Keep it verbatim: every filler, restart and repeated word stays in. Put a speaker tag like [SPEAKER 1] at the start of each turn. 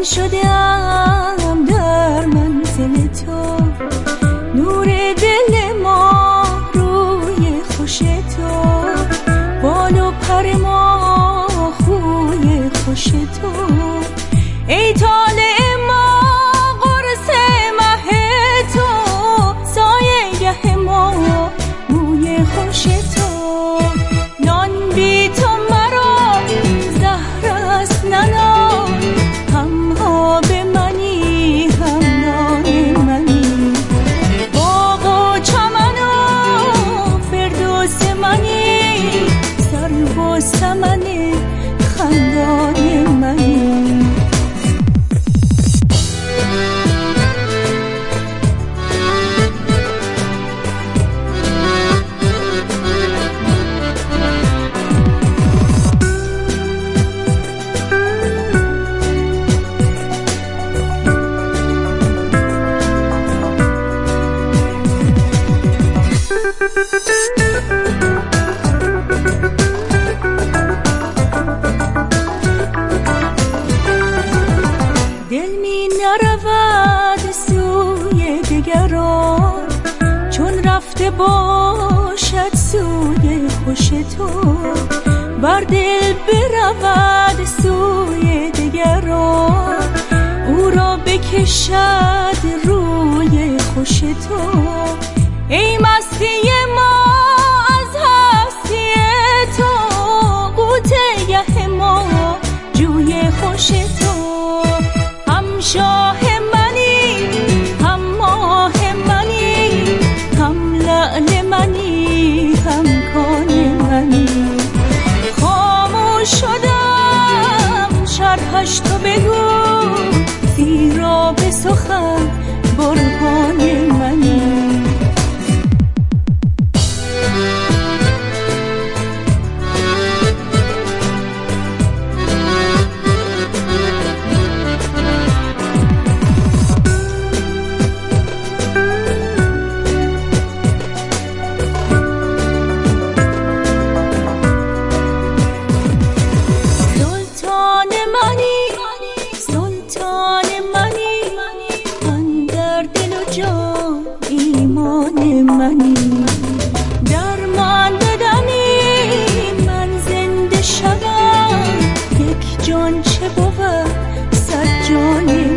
[SPEAKER 1] شدم در منزل تو، نور دل ما روی خوش تو، بال و پر ما خوی خوش تو، ای طالع ما قرص مه تو، سایه گه ما موی خوش تو، نان بی تو مرا زهر است ننان، هم آب منی هم نان منی، باغ و چمن و فردوس منی، سرو و سمن خندان منی. دل می نرود سوی دگران، چون رفته باشد سوی خوش تو، بر دل برود سوی دگران، او را بکشد روی خوش تو، ای مستی ما از هستی تو، قوت گه ما جوی خوش تو، هم شاه منی هم ماه منی، هم لعل منی هم کان منی، خاموش شدم شرحش تو بگو، زیرا به سخن برهان منی. ایمان منی در من بدمی، من زنده شوم یک جان چه بود صد جان